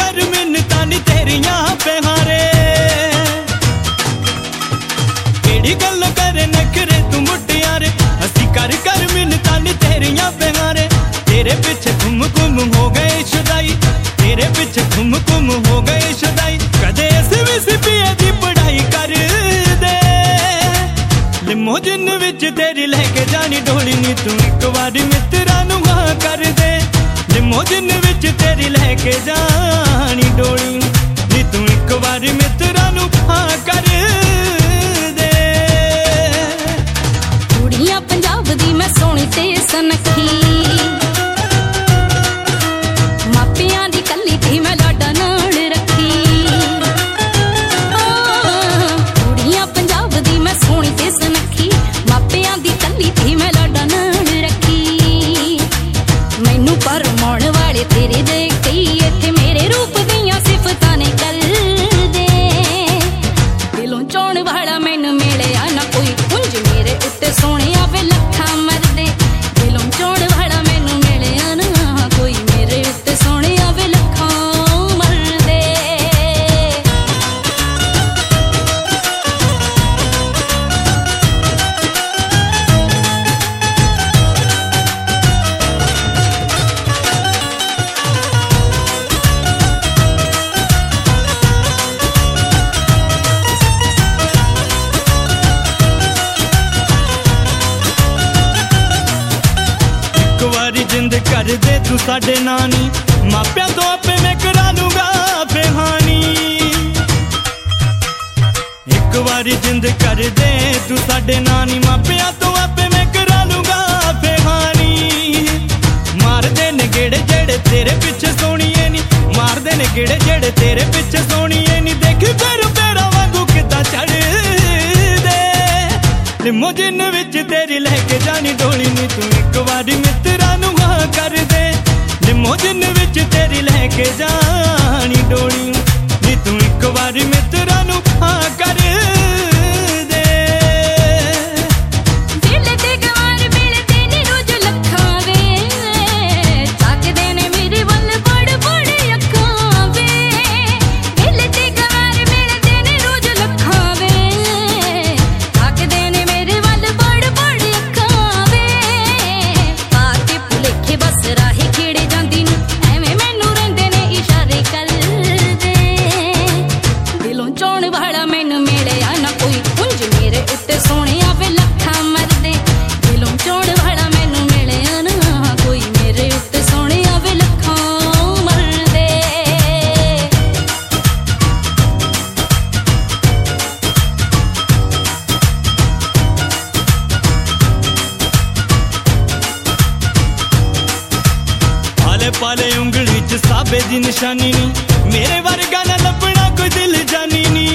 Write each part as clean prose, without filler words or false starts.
कर मिन्नतां नी तेरियां पिहारे। केड़ी गल करे नखरे तू मुटियारे, असी कर कर मिन्नतां नी तेरियां पिहारे। तेरे पिछे घुम घुम हो गए शुदाई, तेरे पिछे घुम घुम हो गए शुदाई। कदे SVCPA दी पढ़ाई कर दे, लिमोजिन विच तेरी लैके जानी डोली नी तू एक वारी मित्तरां नूं हाँ कर दे। लिमोजिन विच तेरी लैके जानी डोली नी तू एक वारी मित्तरां नूं हाँ कर दे। कुड़ियां पंजाब दी मैं सोहणी ते सनखी, मापियां दी कल्ली थी मैं लाडा नाल रखी। कुड़ियां पंजाब दी मैं सोहणी ते सनखी, मापियां दी कल्ली थी मैं लाडा नाल रखी। मैनू भरमाउण वाले तेरे देख के इत्थे मेरे रूप दियां सिफतां ने कर दे। दिलों चाहण वाला मैनू मिलिया ना कोई, उंज मेरे उत्ते सोहणे आवे लखां मरदे। दिलों चाहण वाला मैनू मिलिया ना कोई, मेरे उत्ते सोहणे आवे लखां मरदे। जिंद कर दे तू साडे नानी, मापियां तो आपे मैं करा लूंगा बेहानी। एक बारी जिंद कर दे तू साडे नानी, मापियां तो आपे मैं करा लूंगा बेहानी। मार दे ने गेड़े जेड़े तेरे पिछे सोहणीए नी, मार दे ने गेड़े जेड़े तेरे पिछे सोहणीए नी। देख फिर पैरां वांगू किदां चढ़ दे, लिमोजिन विच तेरी लैके जानी डोली नी तू एक वारी मित्तरां नूं हाँ कर दे। लिमोजिन विच तेरी लैके जानी डोली नी तू एक वारी मित्तरां नूं हाँ कर दे। दिल ते गवार मिलदे ने रोज लखां वे, ताकदे ने मेरे वल बड़ बड़ अखां वे। दिल ते गवार मिलदे ने रोज लखां वे, ताकदे ने मेरे वल बड़ बड़ अखां वे। पाके भुलेखे बस राही खेड़े जांदी नूं, एवें मैनू रहिंदे ने इशारे कर दे। दिलों चाहण वाला मैनू मिलिया ना कोई, उंज मेरे उत्ते सोहणे आवे लखां मरदे। दिलों चाहण वाला मैनू मिलिया ना कोई, मेरे उत्ते सोहणे आवे लखां मरदे। आले पाले उंगली च साबे दी निशानी नी, मेरे वर्गा ना लभना कोई दिल जानी नी।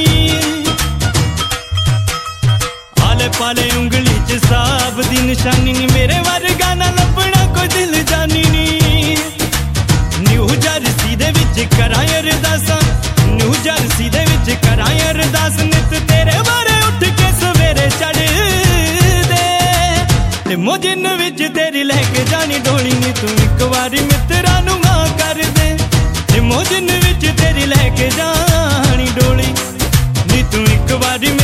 आले पाले उंगली च साब दी निशानी नी, मेरे वर्गा ना लभना कोई दिल जानी नी। न्यू जर्सी दे विच करां अरदासां, न्यू जर्सी दे विच करां अरदास। नित तेरे बारे उठ के सवेरे चढ़ दे, लिमोजिन विच तेरी लैके जानी डोली नी तू एक वारी मित्तरां नूं हाँ कर दे। लिमोजिन विच तेरी लैके जानी डोली नी तू एक वारी